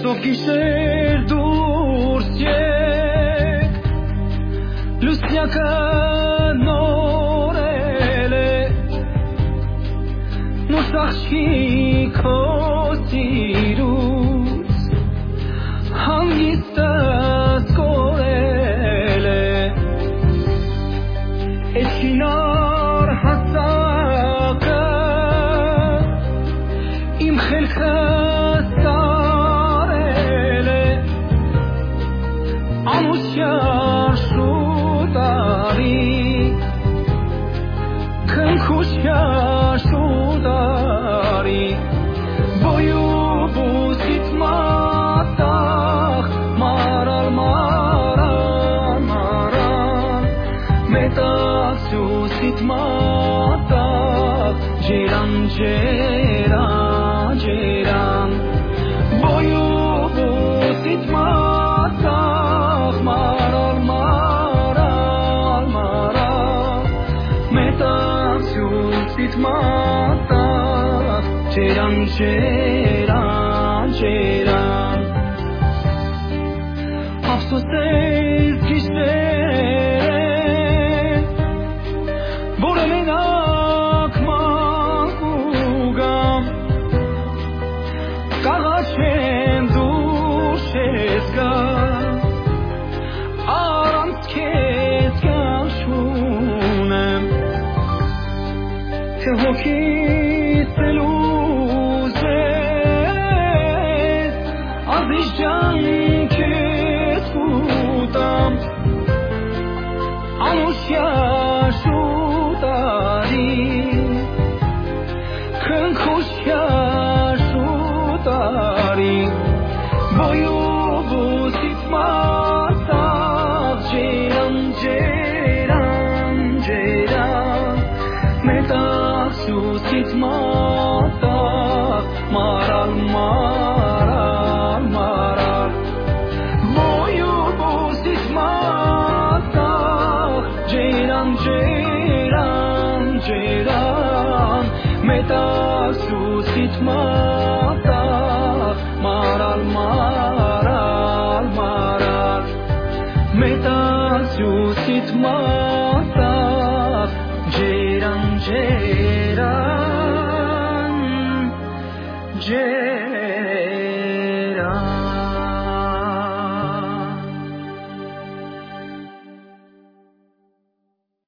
Գիշեր դուրս եկ լուսնյակը նորել է նոր աղջի քո սիրուց հանգիստս կորել է էջքինար հասակը իմ խելքը Ջերան, ջերան, բոյուբուսիտ մատաղ, մարալ, մարալ, մարալ, մետացյուսիտ մատաղ, ջերան, ջերան, ջերան, ապսոսես գիշեր, որը մենակ Կաղաչեմ դուր ես գա Արանց կեզ կաշունեմ Թե հոգիս լուզ ես Ազիզ ջան կեզ կուտամ Անուշյա շուտարի Քնքուշյա Boyubusít matag, ջերան, ջերան, ջերան, մետաքսուսít matag, մարալ, մարալ, մարալ, Boyubusít matag, ջերան, ջերան, ջերան, մետաքսուսít matag, Maral, maral, maral, metasyusit maral.